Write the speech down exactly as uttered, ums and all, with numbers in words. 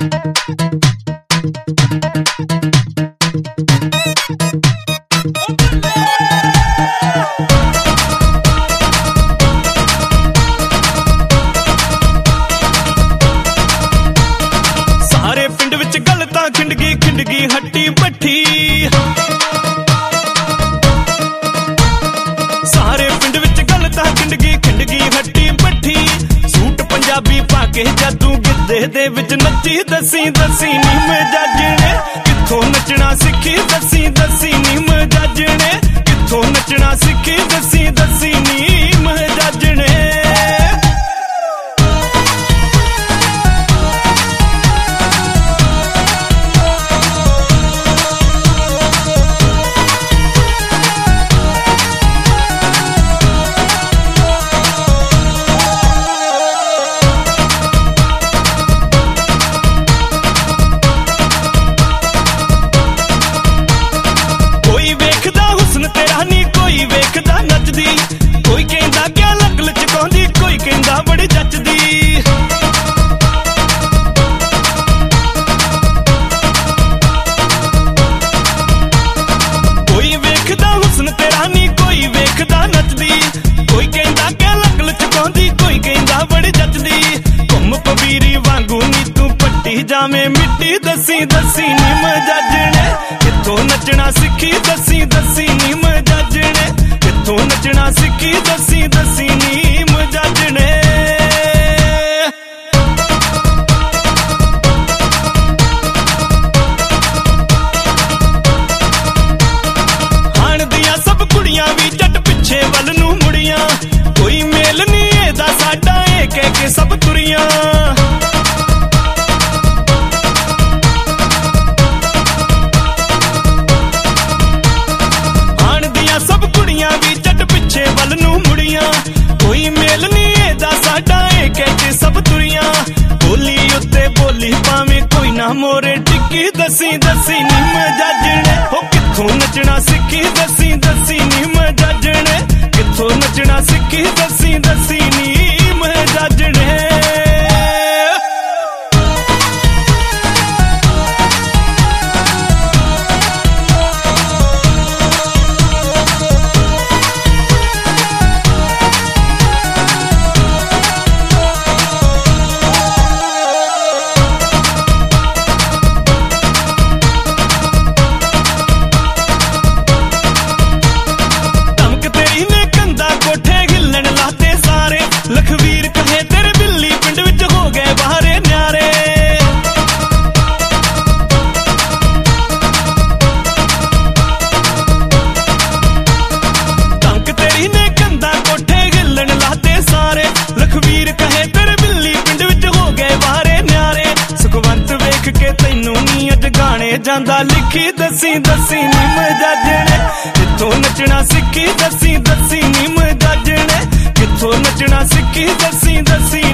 सारे पिंड विच गल तां खिंडगी खिंडगी हट्टी बट्ठी, सारे पिंड विच गल तां खिंडगी खिंडगी हट्टी बट्ठी। सूट पंजाबी पाके जादू गिद्धे दे विच नच्ची दसी दसी नी मजाजणे, कित्थों नचना सिक्खी दसी दसी नी मजाजणे, कित्थों नचना सिक्खी दसी दसी नी मजाजणे। कोई कहंदा क्या लक लचकाउंदी, कोई कहंदा बड़ी जचदी, कोई वेखदा हुस्न तेरा नी कोई वेखदा नचदी, कोई कहंदा क्या लक लचकाउंदी, कोई कहंदा बड़ी जचदी। घुम पबीरी वांगू नी तू पट्टी जावें मिट्टी दसी दसी नी मजाजणे, कित्थों नचना सिक्खी दसी दसी नी मजाजणे, कित्थों नचना सिक्खी दसी दसी नी मजाजणे। हाण दियां सब कुड़ियां भी जट पिछे वल नूं मुड़ियां, कोई मेल नी एदा साडा ए कह के सब तुरियां। कोई मेल नी एदा साडा ए कह के सब तुरियां, बोली उत्ते बोली पावे कोई ना मोरे टिक्की दसी दसी नी मजाजणे। हो कित्थों नचना सिक्खी दसी दसी नी मजाजणे, कित्थों नचना सिक्खी दसी दसी नी मजाजणे। लखवीर कहे तेरे बिल्ली पिंड विच हो गए बाहरे न्यारे, धमक तेरी ने कंधा कोठे हिलन लाते सारे। लखवीर कहे तेरे बिल्ली पिंड विच हो गए बाहरे न्यारे, सुखवंत वेख के तैनू नी अज गाने जांदा लिखी दसी दसी नी मजाजणे, कित्थों नचना सिक्खी दसी दसी नी मजाजणे, कित्थों नचना सिक्खी दसी दसी